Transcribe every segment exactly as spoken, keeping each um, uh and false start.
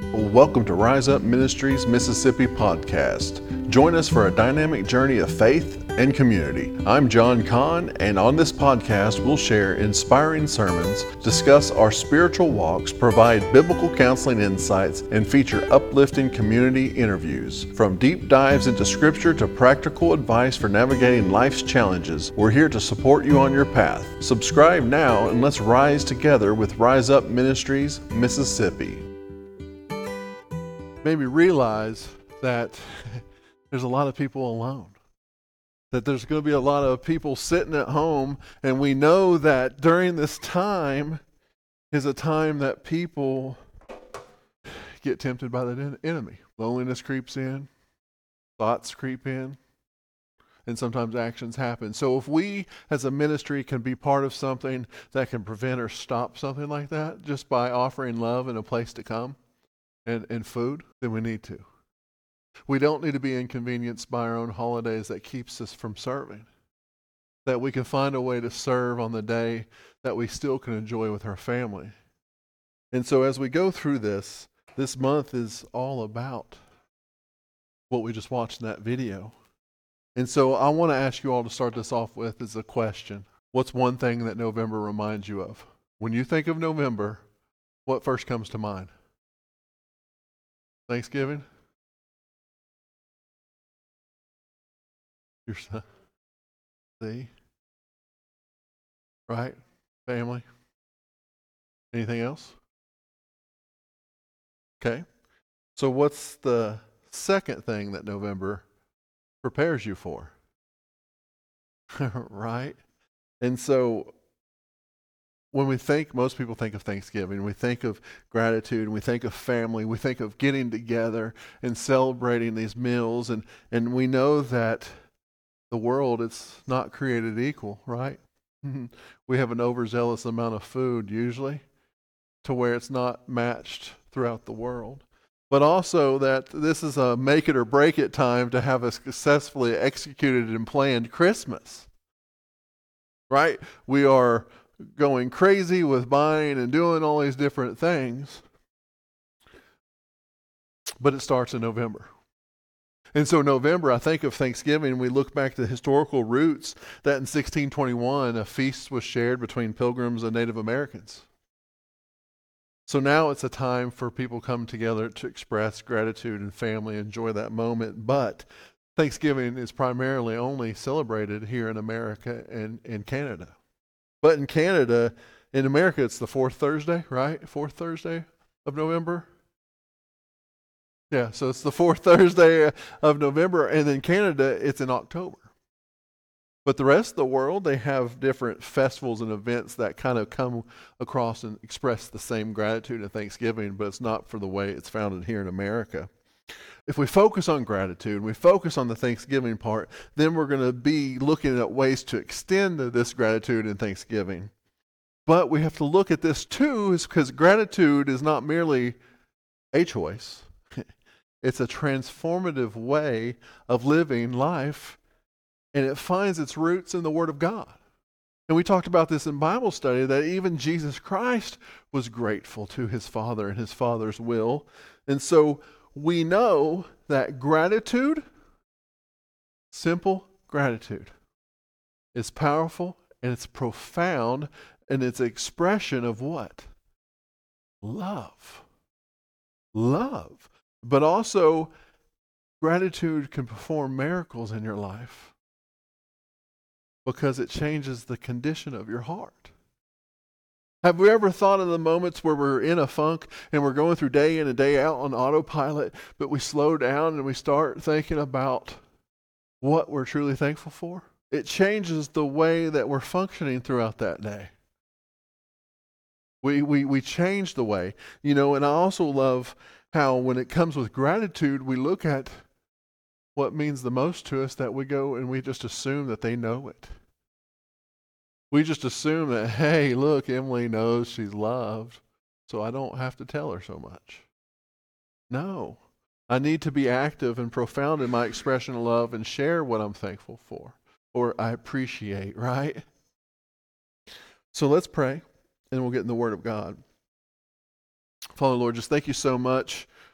Welcome to Rise Up Ministries Mississippi podcast. Join us for a dynamic journey of faith and community. I'm John Kahn, and on this podcast, we'll share inspiring sermons, discuss our spiritual walks, provide biblical counseling insights, and feature uplifting community interviews. From deep dives into scripture to practical advice for navigating life's challenges, we're here to support you on your path. Subscribe now and let's rise together with Rise Up Ministries Mississippi. Maybe realize that there's a lot of people alone, that there's going to be a lot of people sitting at home, and we know that during this time is a time that people get tempted by the enemy. Loneliness creeps in, thoughts creep in, and sometimes actions happen. So if we as a ministry can be part of something that can prevent or stop something like that just by offering love and a place to come, And, and food, then we need to. We don't need to be inconvenienced by our own holidays that keeps us from serving. That we can find a way to serve on the day that we still can enjoy with our family. And so as we go through this, this month is all about what we just watched in that video. And so I want to ask you all to start this off with is a question. What's one thing that November reminds you of? When you think of November, what first comes to mind? Thanksgiving? Your son? See? Right? Family? Anything else? Okay. So what's the second thing that November prepares you for? Right? And so when we think, most people think of Thanksgiving, we think of gratitude, and we think of family, we think of getting together and celebrating these meals, and, and we know that the world, it's not created equal, right? We have an overzealous amount of food usually to where it's not matched throughout the world. But also that this is a make it or break it time to have a successfully executed and planned Christmas, right? We are going crazy with buying and doing all these different things. But it starts in November. And so November, I think of Thanksgiving, we look back to the historical roots that in sixteen twenty-one, a feast was shared between Pilgrims and Native Americans. So now it's a time for people to come together to express gratitude and family, enjoy that moment. But Thanksgiving is primarily only celebrated here in America and in Canada. But in Canada, in America, it's the fourth Thursday, right? Fourth Thursday of November. Yeah, so it's the fourth Thursday of November, and in Canada, it's in October. But the rest of the world, they have different festivals and events that kind of come across and express the same gratitude and thanksgiving, but it's not for the way it's founded here in America. If we focus on gratitude, we focus on the Thanksgiving part, then we're going to be looking at ways to extend this gratitude and thanksgiving. But we have to look at this too, is because gratitude is not merely a choice. It's a transformative way of living life, and it finds its roots in the Word of God. And we talked about this in Bible study, that even Jesus Christ was grateful to his Father and his Father's will. And so we know that gratitude, simple gratitude, is powerful and it's profound, and it's an expression of what? Love. Love. But also, gratitude can perform miracles in your life because it changes the condition of your heart. Have we ever thought of the moments where we're in a funk and we're going through day in and day out on autopilot, but we slow down and we start thinking about what we're truly thankful for? It changes the way that we're functioning throughout that day. We, we, we change the way. You know, and I also love how when it comes with gratitude, we look at what means the most to us, that we go and we just assume that they know it. We just assume that, hey, look, Emily knows she's loved, so I don't have to tell her so much. No. I need to be active and profound in my expression of love and share what I'm thankful for or I appreciate, right? So let's pray, and we'll get in the Word of God. Father, Lord, just thank you so much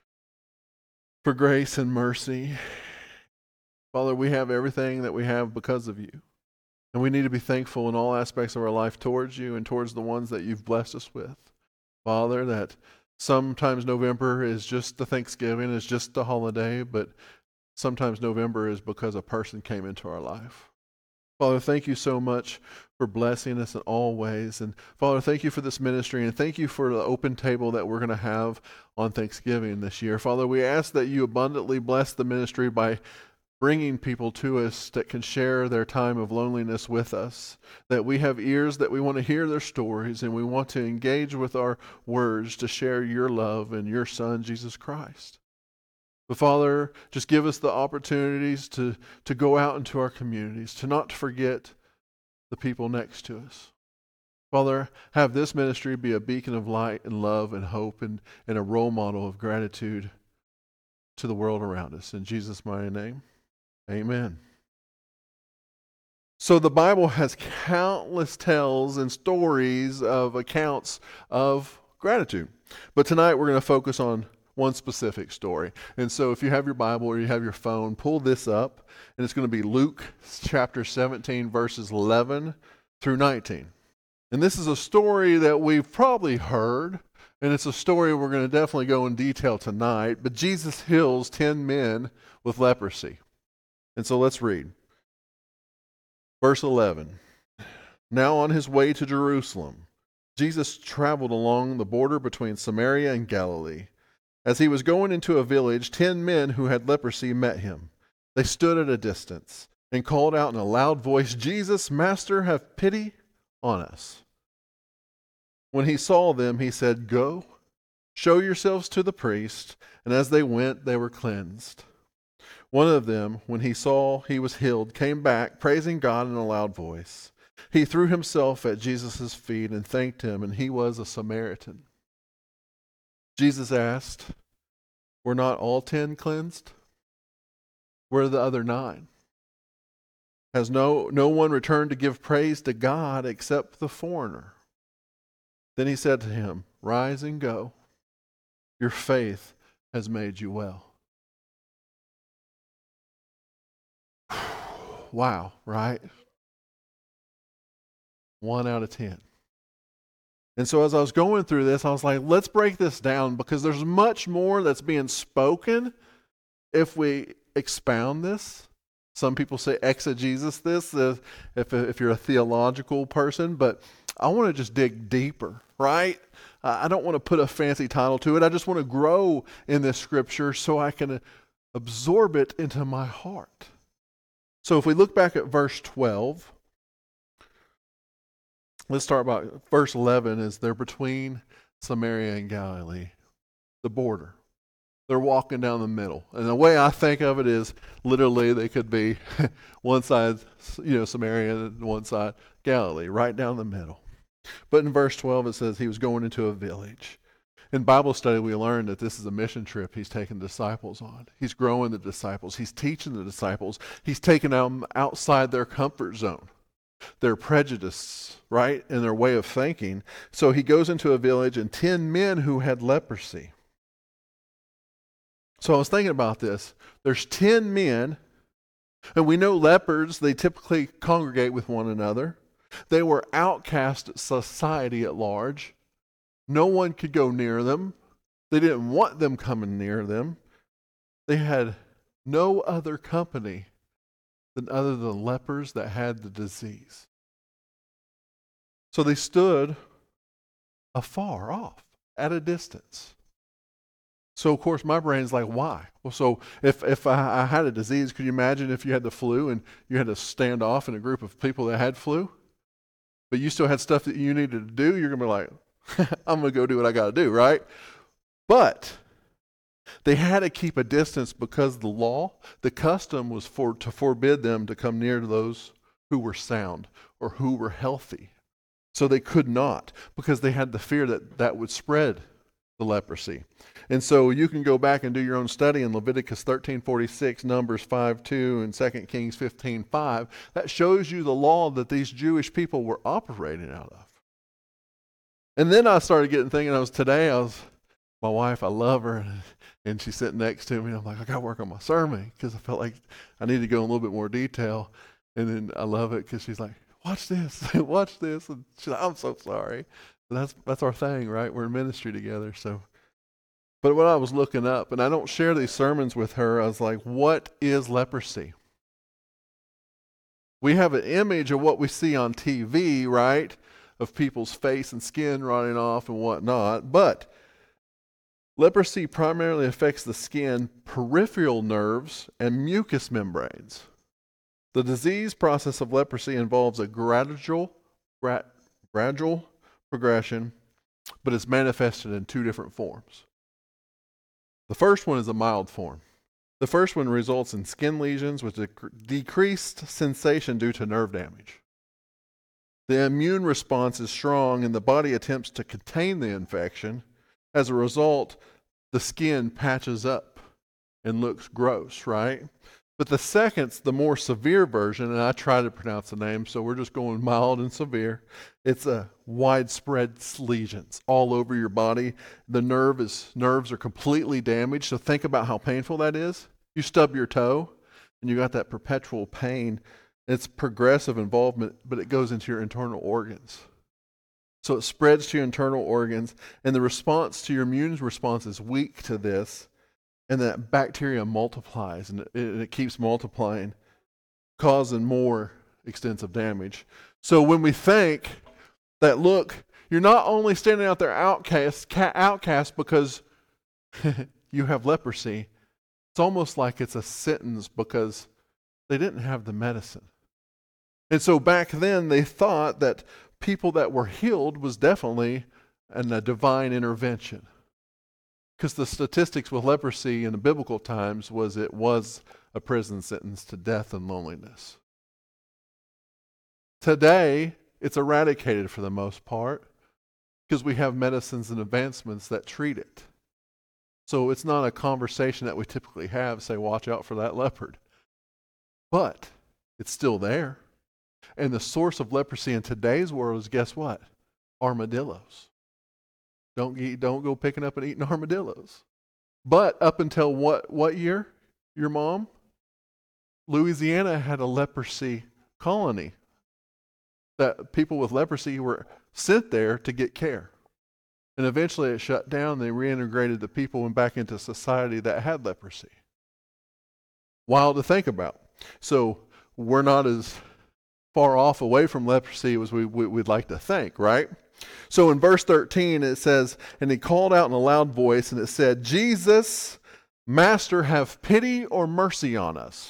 for grace and mercy. Father, we have everything that we have because of you. And we need to be thankful in all aspects of our life towards you and towards the ones that you've blessed us with. Father, that sometimes November is just the Thanksgiving, is just the holiday, but sometimes November is because a person came into our life. Father, thank you so much for blessing us in all ways. And Father, thank you for this ministry, and thank you for the open table that we're going to have on Thanksgiving this year. Father, we ask that you abundantly bless the ministry by bringing people to us that can share their time of loneliness with us, that we have ears that we want to hear their stories, and we want to engage with our words to share your love and your Son, Jesus Christ. But Father, just give us the opportunities to, to go out into our communities, to not forget the people next to us. Father, have this ministry be a beacon of light and love and hope and, and a role model of gratitude to the world around us. In Jesus' mighty name, amen. So the Bible has countless tales and stories of accounts of gratitude. But tonight we're going to focus on one specific story. And so if you have your Bible or you have your phone, pull this up, and it's going to be Luke chapter seventeen, verses eleven through nineteen. And this is a story that we've probably heard, and it's a story we're going to definitely go in detail tonight, but Jesus heals ten men with leprosy. And so let's read. Verse eleven. Now on his way to Jerusalem, Jesus traveled along the border between Samaria and Galilee. As he was going into a village, ten men who had leprosy met him. They stood at a distance and called out in a loud voice, "Jesus, Master, have pity on us." When he saw them, he said, "Go, show yourselves to the priest." And as they went, they were cleansed. One of them, when he saw he was healed, came back, praising God in a loud voice. He threw himself at Jesus' feet and thanked him, and he was a Samaritan. Jesus asked, "Were not all ten cleansed? Where are the other nine? Has no, no one returned to give praise to God except the foreigner?" Then he said to him, "Rise and go. Your faith has made you well." Wow, right? One out of ten. And so as I was going through this, I was like, let's break this down, because there's much more that's being spoken if we expound this. Some people say exegesis this, uh, if, if you're a theological person, but I want to just dig deeper, right? Uh, I don't want to put a fancy title to it. I just want to grow in this scripture so I can absorb it into my heart. So if we look back at verse twelve, let's start about verse eleven. Is they're between Samaria and Galilee, the border. They're walking down the middle. And the way I think of it is literally they could be one side, you know, Samaria, and one side Galilee, right down the middle. But in verse twelve it says he was going into a village. In Bible study, we learned that this is a mission trip he's taking disciples on. He's growing the disciples. He's teaching the disciples. He's taking them outside their comfort zone, their prejudice, right, and their way of thinking. So he goes into a village, and ten men who had leprosy. So I was thinking about this. There's ten men, and we know lepers, they typically congregate with one another. They were outcast of society at large. No one could go near them. They didn't want them coming near them. They had no other company than other than lepers that had the disease. So they stood afar off, at a distance. So, of course, my brain's like, why? Well, so if, if I, I had a disease, could you imagine if you had the flu and you had to stand off in a group of people that had flu? But you still had stuff that you needed to do, you're going to be like, I'm going to go do what I got to do, right? But they had to keep a distance because the law, the custom was for to forbid them to come near to those who were sound or who were healthy. So they could not, because they had the fear that that would spread the leprosy. And so you can go back and do your own study in Leviticus thirteen forty-six, Numbers five two, and Second Kings fifteen five. That shows you the law that these Jewish people were operating out of. And then I started getting thinking, I was today, I was, my wife, I love her, and, and she's sitting next to me. I'm like, I got to work on my sermon because I felt like I need to go in a little bit more detail. And then I love it because she's like, watch this, watch this. And she's like, I'm so sorry. But that's that's our thing, right? We're in ministry together. So, but when I was looking up, and I don't share these sermons with her, I was like, what is leprosy? We have an image of what we see on T V, right? Of people's face and skin rotting off and whatnot. But leprosy primarily affects the skin, peripheral nerves, and mucous membranes. The disease process of leprosy involves a gradual, gra- gradual progression, but it's manifested in two different forms. The first one is a mild form. The first one results in skin lesions with dec- decreased sensation due to nerve damage. The immune response is strong and the body attempts to contain the infection. As a result, the skin patches up and looks gross, right? But the second's the more severe version, and I try to pronounce the name, so we're just going mild and severe. It's a widespread lesions all over your body. The nerve is nerves are completely damaged, so think about how painful that is. You stub your toe, and you got that perpetual pain. It's progressive involvement, but it goes into your internal organs. So it spreads to your internal organs, and the response to your immune response is weak to this. And that bacteria multiplies, and it, it keeps multiplying, causing more extensive damage. So when we think that, look, you're not only standing out there outcast, outcast because you have leprosy, it's almost like it's a sentence because they didn't have the medicine. And so back then they thought that people that were healed was definitely an, a divine intervention. Because the statistics with leprosy in the biblical times was it was a prison sentence to death and loneliness. Today, it's eradicated for the most part because we have medicines and advancements that treat it. So it's not a conversation that we typically have, say, watch out for that leopard. But it's still there. And the source of leprosy in today's world is, guess what? Armadillos. Don't eat, don't go picking up and eating armadillos. But up until what, what year? Your mom? Louisiana had a leprosy colony. That people with leprosy were sent there to get care. And eventually it shut down. They reintegrated the people back into society that had leprosy. Wild to think about. So we're not as far off away from leprosy as we, we, we'd like to think, right? So in verse thirteen it says, and he called out in a loud voice, and it said, Jesus, Master, have pity or mercy on us.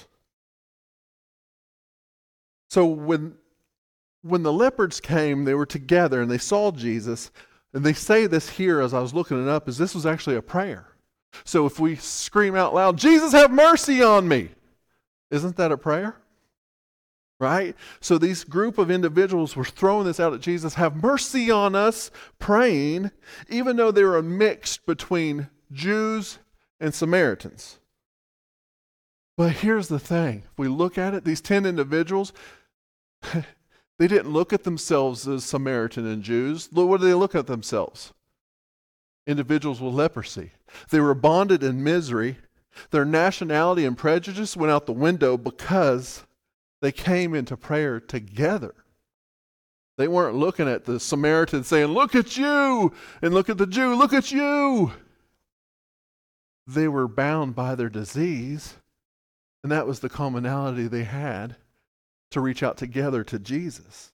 So when, when the leopards came, they were together and they saw Jesus, and they say this here as I was looking it up, is this was actually a prayer. So if we scream out loud, Jesus, have mercy on me, isn't that a prayer? Right? So these group of individuals were throwing this out at Jesus, have mercy on us, praying, even though they were mixed between Jews and Samaritans. But here's the thing. If we look at it, these ten individuals, they didn't look at themselves as Samaritan and Jews. What do they look at themselves? Individuals with leprosy. They were bonded in misery. Their nationality and prejudice went out the window because they came into prayer together. They weren't looking at the Samaritan saying, look at you, and look at the Jew, look at you. They were bound by their disease, and that was the commonality they had to reach out together to Jesus.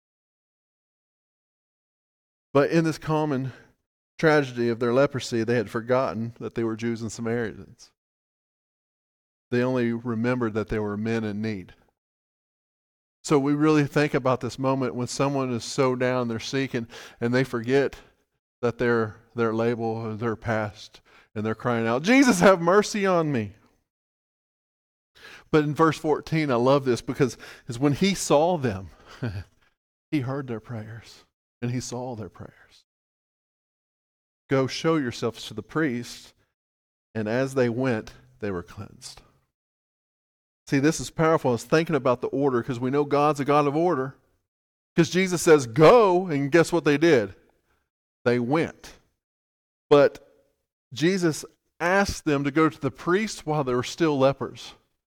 But in this common tragedy of their leprosy, they had forgotten that they were Jews and Samaritans. They only remembered that they were men in need. So we really think about this moment when someone is so down, they're seeking, and they forget that their their label, their past, and they're crying out, Jesus, have mercy on me. But in verse fourteen, I love this because is when he saw them, he heard their prayers, and he saw their prayers. Go show yourselves to the priest, and as they went, they were cleansed. See, this is powerful. I was thinking about the order because we know God's a God of order. Because Jesus says, go, and guess what they did? They went. But Jesus asked them to go to the priest while they were still lepers.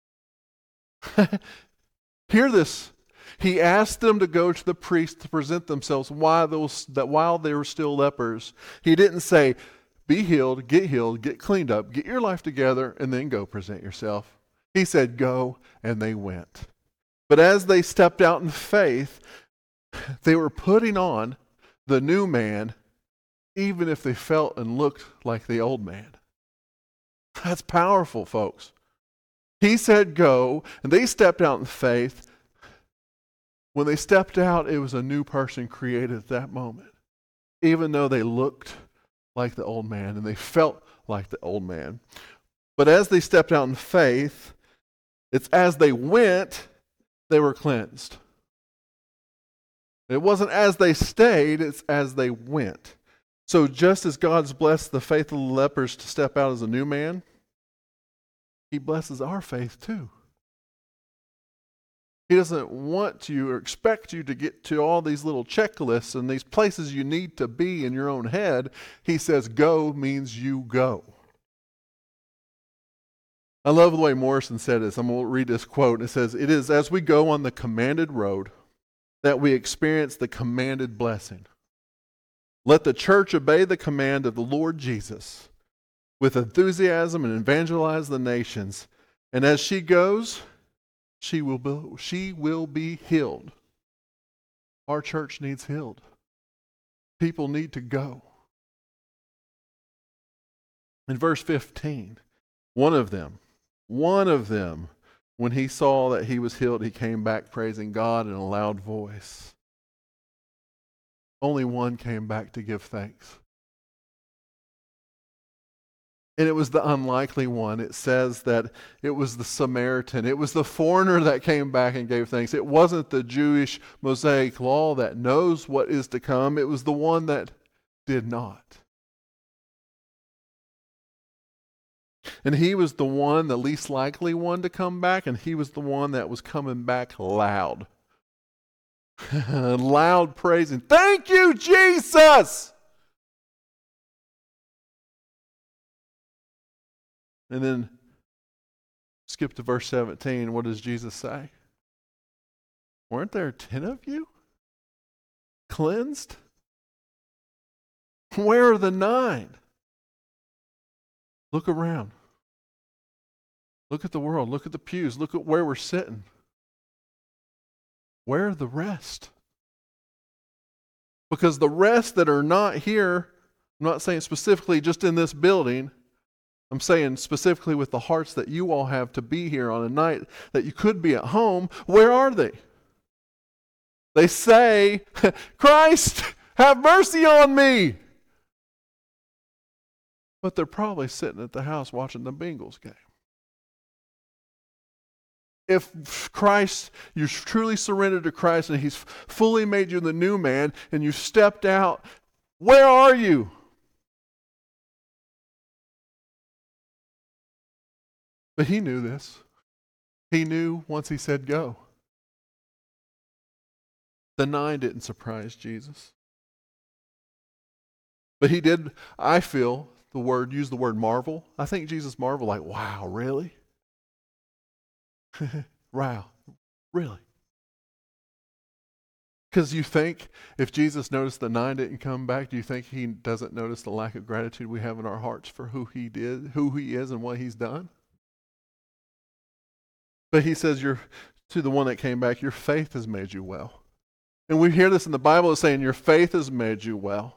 Hear this. He asked them to go to the priest to present themselves while those, that while they were still lepers. He didn't say, be healed, get healed, get cleaned up, get your life together, and then go present yourself. He said, go, and they went. But as they stepped out in faith, they were putting on the new man, even if they felt and looked like the old man. That's powerful, folks. He said go, and they stepped out in faith. When they stepped out, it was a new person created at that moment, even though they looked like the old man and they felt like the old man. But as they stepped out in faith, it's as they went, they were cleansed. It wasn't as they stayed, it's as they went. So just as God's blessed the faith of the lepers to step out as a new man, He blesses our faith too. He doesn't want you or expect you to get to all these little checklists and these places you need to be in your own head. He says go means you go. I love the way Morrison said this. I'm going to read this quote. It says, it is as we go on the commanded road that we experience the commanded blessing. Let the church obey the command of the Lord Jesus with enthusiasm and evangelize the nations. And as she goes, she will be, she will be healed. Our church needs healed. People need to go. In verse fifteen, one of them, one of them, when he saw that he was healed, he came back praising God in a loud voice. Only one came back to give thanks. And it was the unlikely one. It says that it was the Samaritan. It was the foreigner that came back and gave thanks. It wasn't the Jewish Mosaic law that knows what is to come. It was the one that did not. And he was the one, the least likely one to come back, and he was the one that was coming back loud. Loud praising. Thank you, Jesus! And then skip to verse seventeen. What does Jesus say? Weren't there ten of you cleansed? Where are the nine? Look around. Look at the world. Look at the pews. Look at where we're sitting. Where are the rest? Because the rest that are not here, I'm not saying specifically just in this building, I'm saying specifically with the hearts that you all have to be here on a night that you could be at home, where are they? They say, Christ, have mercy on me. But they're probably sitting at the house watching the Bengals game. If Christ, you've truly surrendered to Christ and He's fully made you the new man and you stepped out, where are you? But He knew this. He knew once He said go. The nine didn't surprise Jesus. But He did, I feel, the word, use the word marvel. I think Jesus marveled like, wow, really? Wow, really? Because you think if Jesus noticed the nine didn't come back, do you think He doesn't notice the lack of gratitude we have in our hearts for who He did, who He is, and what He's done? But He says, "You're to the one that came back, your faith has made you well." And we hear this in the Bible, it's saying, your faith has made you well.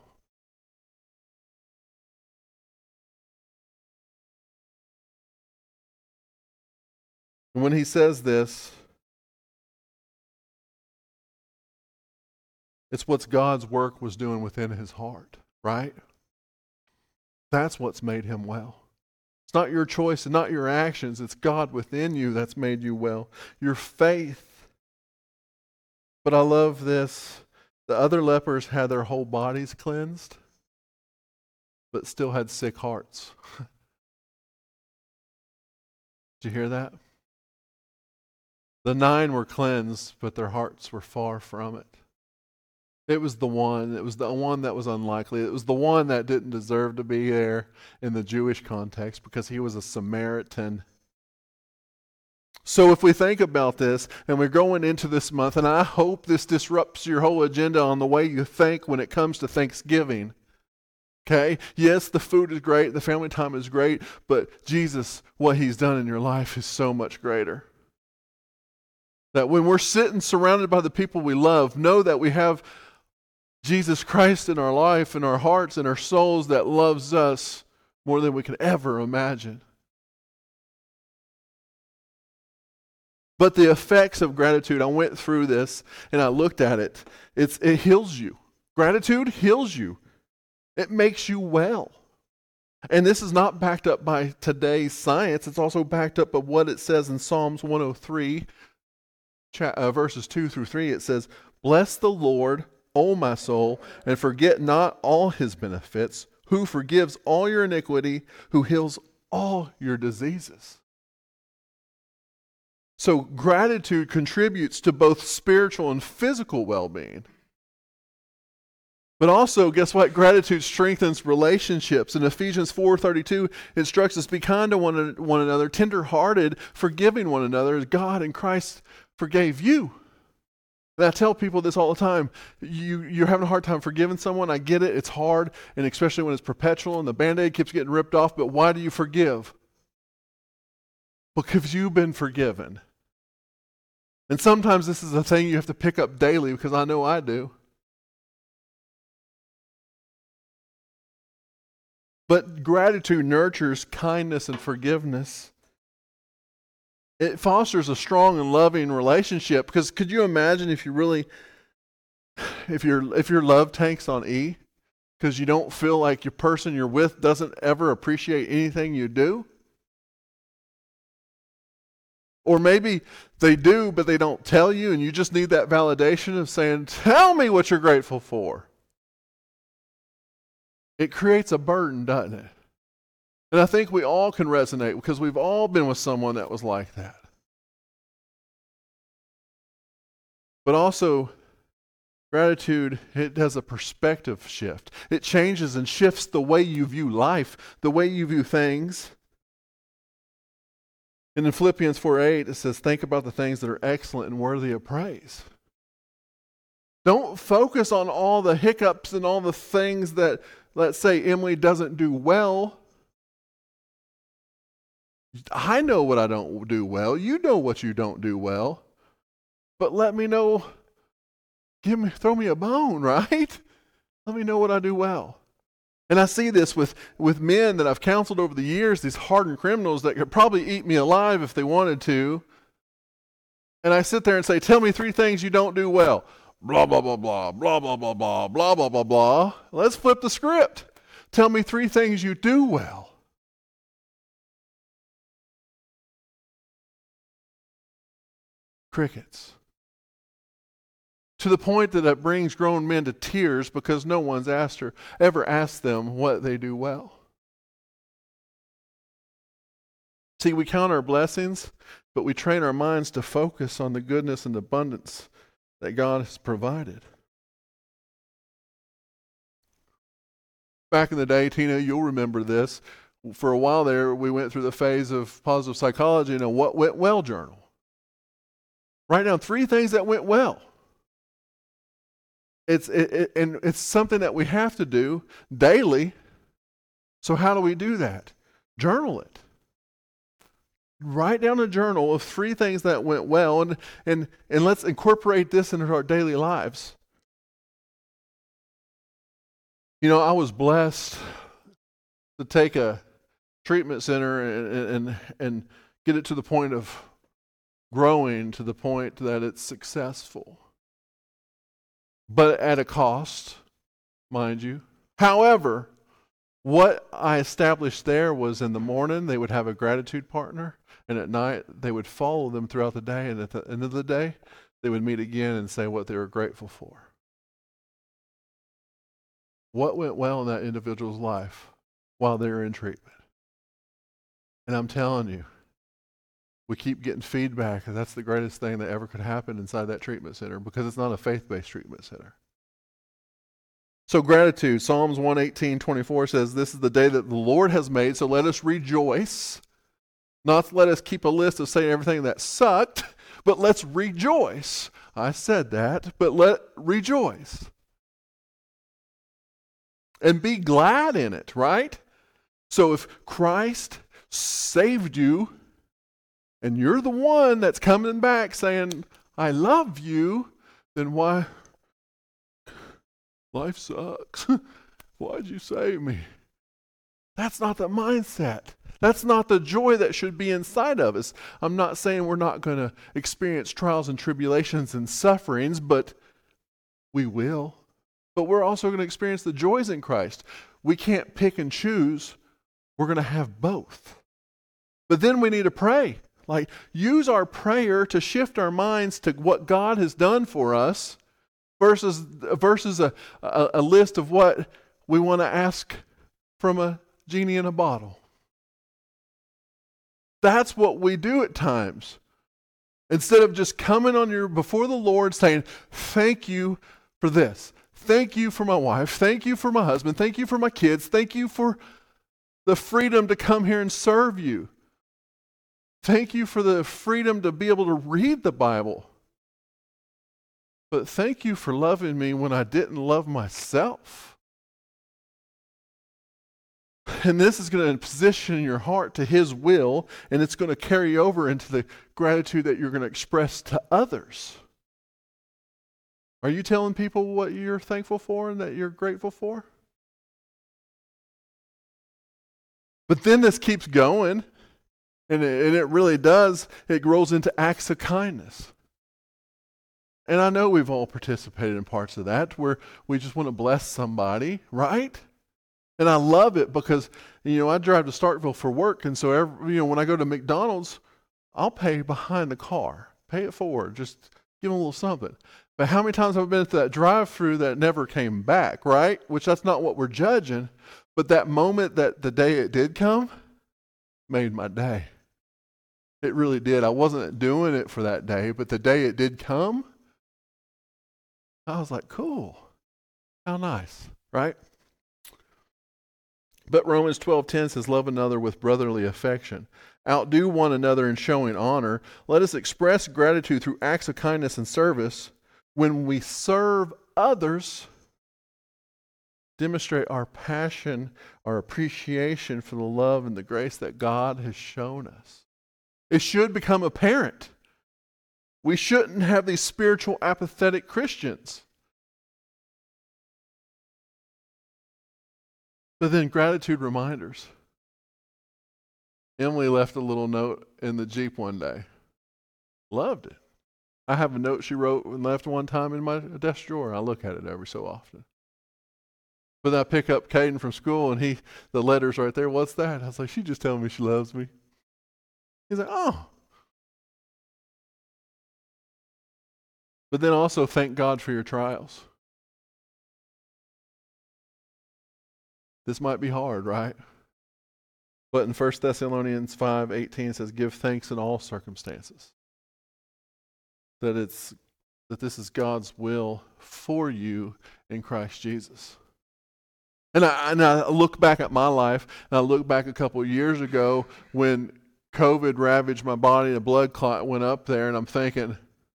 And when He says this, it's what God's work was doing within His heart, right? That's what's made Him well. It's not your choice and not your actions. It's God within you that's made you well. Your faith. But I love this. The other lepers had their whole bodies cleansed, but still had sick hearts. Did you hear that? The nine were cleansed, but their hearts were far from it. It was the one. It was the one that was unlikely. It was the one that didn't deserve to be there in the Jewish context because he was a Samaritan. So if we think about this, and we're going into this month, and I hope this disrupts your whole agenda on the way you think when it comes to Thanksgiving. Okay? Yes, the food is great, the family time is great, but Jesus, what he's done in your life is so much greater. That when we're sitting surrounded by the people we love, know that we have Jesus Christ in our life, in our hearts, in our souls that loves us more than we could ever imagine. But the effects of gratitude, I went through this and I looked at it. It's, it heals you. Gratitude heals you. It makes you well. And this is not backed up by today's science. It's also backed up by what it says in Psalms one oh three, uh, verses two through three. It says, "Bless the Lord, O my soul, and forget not all his benefits, who forgives all your iniquity, who heals all your diseases." So gratitude contributes to both spiritual and physical well-being. But also, guess what? Gratitude strengthens relationships. In Ephesians four thirty-two, it instructs us, be kind to one, one another, tender-hearted, forgiving one another, as God in Christ forgave you. And I tell people this all the time. You, you're having a hard time forgiving someone. I get it. It's hard, and especially when it's perpetual and the Band-Aid keeps getting ripped off. But why do you forgive? Because you've been forgiven. And sometimes this is a thing you have to pick up daily, because I know I do. But gratitude nurtures kindness and forgiveness. It fosters a strong and loving relationship, because could you imagine if you really, if your if your love tanks on E, because you don't feel like your person you're with doesn't ever appreciate anything you do? Or maybe they do, but they don't tell you, and you just need that validation of saying, tell me what you're grateful for. It creates a burden, doesn't it? And I think we all can resonate, because we've all been with someone that was like that. But also, gratitude, it does a perspective shift. It changes and shifts the way you view life, the way you view things. And in Philippians four eight, it says, think about the things that are excellent and worthy of praise. Don't focus on all the hiccups and all the things that, let's say, Emily doesn't do well. I know what I don't do well. You know what you don't do well. But let me know, give me, throw me a bone, right? Let me know what I do well. And I see this with, with men that I've counseled over the years, these hardened criminals that could probably eat me alive if they wanted to. And I sit there and say, tell me three things you don't do well. Blah, blah, blah, blah, blah, blah, blah, blah, blah, blah, blah, blah. Let's flip the script. Tell me three things you do well. Crickets. To the point that it brings grown men to tears, because no one's asked her, ever asked them what they do well. See, we count our blessings, but we train our minds to focus on the goodness and abundance that God has provided. Back in the day, Tina, you'll remember this. For a while there, we went through the phase of positive psychology and a what went well journal. Write down three things that went well. It's it, it, and it's something that we have to do daily. So how do we do that? Journal it. Write down a journal of three things that went well, and and and let's incorporate this into our daily lives. You know, I was blessed to take a treatment center and and and get it to the point of growing to the point that it's successful. But at a cost, mind you. However, what I established there was in the morning they would have a gratitude partner, and at night they would follow them throughout the day, and at the end of the day they would meet again and say what they were grateful for. What went well in that individual's life while they were in treatment? And I'm telling you, we keep getting feedback, and that's the greatest thing that ever could happen inside that treatment center, because it's not a faith-based treatment center. So gratitude, Psalms one eighteen, twenty-four says, this is the day that the Lord has made, so let us rejoice. Not let us keep a list of saying everything that sucked, but let's rejoice. I said that, but let rejoice. And be glad in it, right? So if Christ saved you, and you're the one that's coming back saying, I love you, then why? Life sucks. Why'd you save me? That's not the mindset. That's not the joy that should be inside of us. I'm not saying we're not going to experience trials and tribulations and sufferings, but we will. But we're also going to experience the joys in Christ. We can't pick and choose. We're going to have both. But then we need to pray. Like, use our prayer to shift our minds to what God has done for us versus, versus a, a, a list of what we want to ask from a genie in a bottle. That's what we do at times. Instead of just coming on your before the Lord saying, thank you for this. Thank you for my wife. Thank you for my husband. Thank you for my kids. Thank you for the freedom to come here and serve you. Thank you for the freedom to be able to read the Bible. But thank you for loving me when I didn't love myself. And this is going to position your heart to His will, and it's going to carry over into the gratitude that you're going to express to others. Are you telling people what you're thankful for and that you're grateful for? But then this keeps going, and it, and it really does. It grows into acts of kindness. And I know we've all participated in parts of that where we just want to bless somebody, right? And I love it because, you know, I drive to Starkville for work, and so every, you know, when I go to McDonald's, I'll pay behind the car, pay it forward, just give them a little something. But how many times have I been to that drive-through that never came back, right? Which that's not what we're judging, but that moment that the day it did come made my day. It really did. I wasn't doing it for that day, but the day it did come, I was like, cool. How nice, right? But Romans twelve ten says, love another with brotherly affection. Outdo one another in showing honor. Let us express gratitude through acts of kindness and service. When we serve others, demonstrate our passion, our appreciation for the love and the grace that God has shown us. It should become apparent. We shouldn't have these spiritual apathetic Christians. But then gratitude reminders. Emily left a little note in the Jeep one day. Loved it. I have a note she wrote and left one time in my desk drawer. I look at it every so often. But then I pick up Caden from school and he, the letter's right there. What's that? I was like, she's just telling me she loves me. He's like, oh. But then also thank God for your trials. This might be hard, right? But in First Thessalonians five eighteen it says, give thanks in all circumstances. That it's that this is God's will for you in Christ Jesus. And I, and I look back at my life, and I look back a couple of years ago when COVID ravaged my body and a blood clot went up there, and I'm thinking,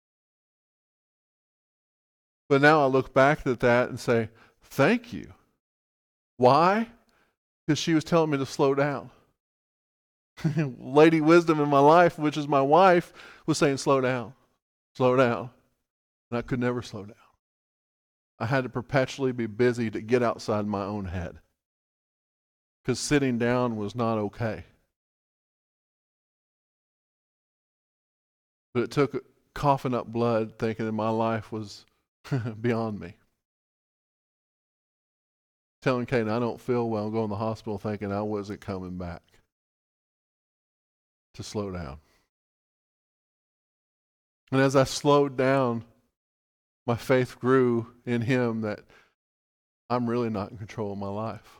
but now I look back at that and say, thank you. Why? Because she was telling me to slow down. Lady Wisdom in my life, which is my wife, was saying, slow down, slow down. And I could never slow down. I had to perpetually be busy to get outside my own head. Because sitting down was not okay. But it took coughing up blood, thinking that my life was beyond me. Telling Kate, I don't feel well, going to the hospital thinking I wasn't coming back. To slow down. And as I slowed down, my faith grew in Him that I'm really not in control of my life.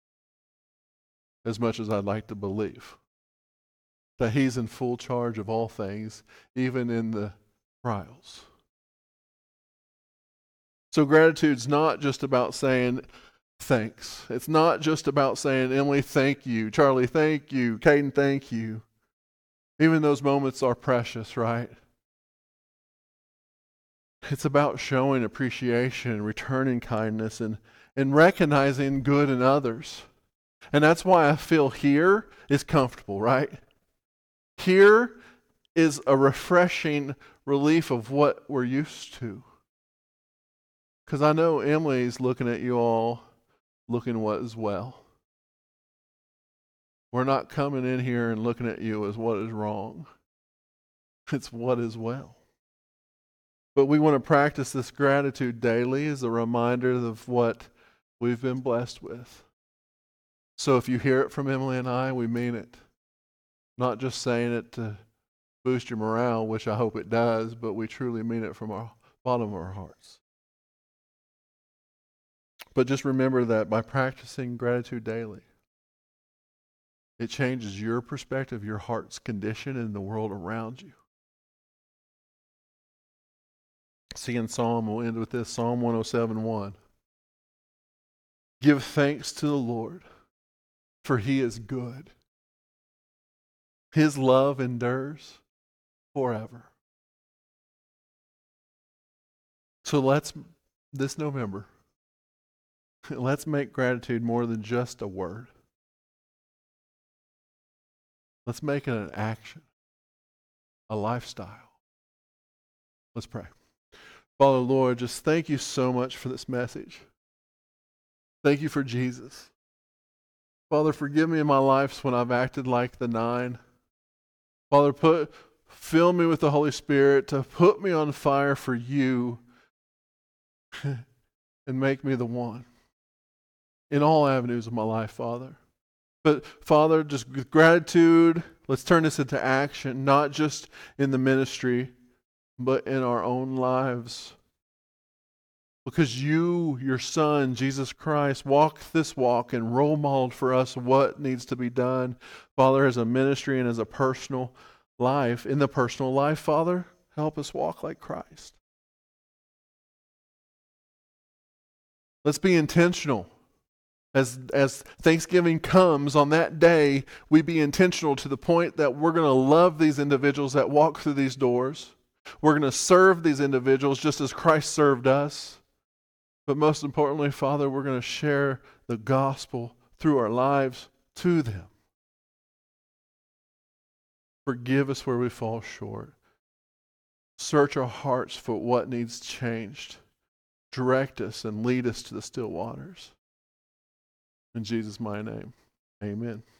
As much as I'd like to believe. That He's in full charge of all things, even in the trials. So gratitude's not just about saying thanks. It's not just about saying, Emily, thank you. Charlie, thank you. Caden, thank you. Even those moments are precious, right? It's about showing appreciation, returning kindness, and, and recognizing good in others. And that's why I feel here is comfortable, right? Here is a refreshing relief of what we're used to. Because I know Emily's looking at you all, looking what is well. We're not coming in here and looking at you as what is wrong. It's what is well. But we want to practice this gratitude daily as a reminder of what we've been blessed with. So if you hear it from Emily and I, we mean it. Not just saying it to boost your morale, which I hope it does, but we truly mean it from our bottom of our hearts. But just remember that by practicing gratitude daily, it changes your perspective, your heart's condition, and the world around you. See in Psalm, we'll end with this, Psalm one oh seven one. Give thanks to the Lord, for he is good. His love endures forever. So let's, this November, let's make gratitude more than just a word. Let's make it an action, a lifestyle. Let's pray. Father, Lord, just thank you so much for this message. Thank you for Jesus. Father, forgive me in my life when I've acted like the nine. Father, put, fill me with the Holy Spirit to put me on fire for you and make me the one in all avenues of my life, Father. But Father, just with gratitude, let's turn this into action, not just in the ministry, but in our own lives. Because you, your Son, Jesus Christ, walked this walk and role modeled for us what needs to be done, Father, as a ministry and as a personal life. In the personal life, Father, help us walk like Christ. Let's be intentional. As, as Thanksgiving comes on that day, we be intentional to the point that we're going to love these individuals that walk through these doors. We're going to serve these individuals just as Christ served us. But most importantly, Father, we're going to share the gospel through our lives to them. Forgive us where we fall short. Search our hearts for what needs changed. Direct us and lead us to the still waters. In Jesus' mighty name, amen.